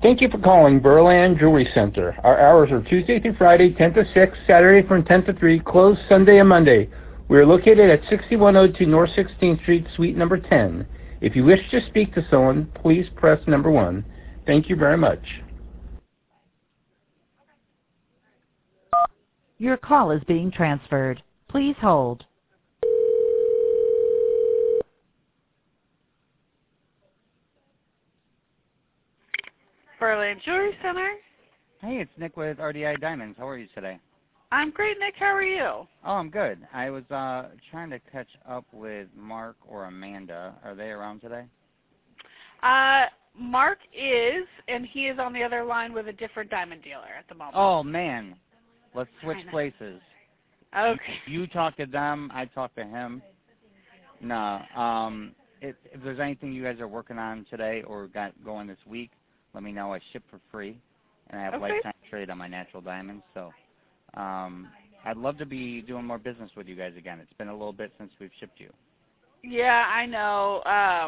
Thank you for calling Berland Jewelry Center. Our hours are Tuesday through Friday, 10 to 6, Saturday from 10 to 3, closed Sunday and Monday. We are located at 6102 North 16th Street, Suite number 10. If you wish to speak to someone, please press number 1. Thank you very much. Your call is being transferred. Please hold. Berland Jewelry Center. Hey, it's Nick with RDI Diamonds. How are you today? I'm great, Nick. How are you? Oh, I'm good. I was trying to catch up with Mark or Amanda. Are they around today? Mark is, and he is on the other line with a different diamond dealer at the moment. Oh, man. Let's switch places. Okay. You talk to them, I talk to him. No. If there's anything you guys are working on today or got going this week, let me know. I ship for free, and I have lifetime trade on my natural diamonds. So I'd love to be doing more business with you guys again. It's been a little bit since we've shipped you. Yeah, I know.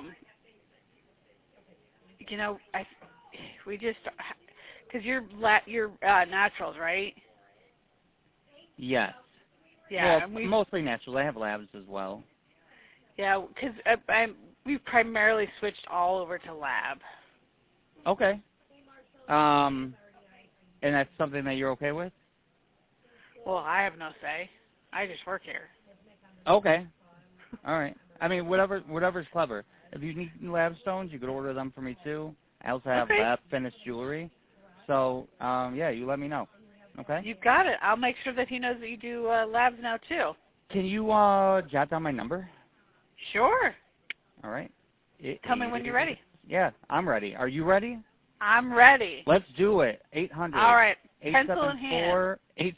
We just, because you're naturals, right? Yes. Yeah. Well, mostly naturals. I have labs as well. Yeah, because we've primarily switched all over to lab. Okay. And that's something that you're okay with? Well, I have no say. I just work here. Okay. All right. I mean, whatever's clever. If you need lab stones, you could order them for me too. I also have lab finished jewelry. So, yeah, you let me know. Okay? You've got it. I'll make sure that he knows that you do labs now too. Can you jot down my number? Sure. All right. Tell me when you're ready. Yeah, I'm ready. Are you ready? I'm ready. Let's do it. 800. All right. Pencil in hand.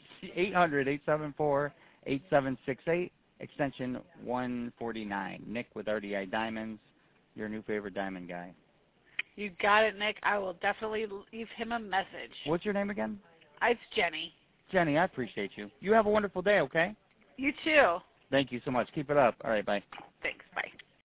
800-874-8768, extension 149. Nick with RDI Diamonds, your new favorite diamond guy. You got it, Nick. I will definitely leave him a message. What's your name again? It's Jenny. Jenny, I appreciate you. You have a wonderful day, okay? You too. Thank you so much. Keep it up. All right, bye. Thanks.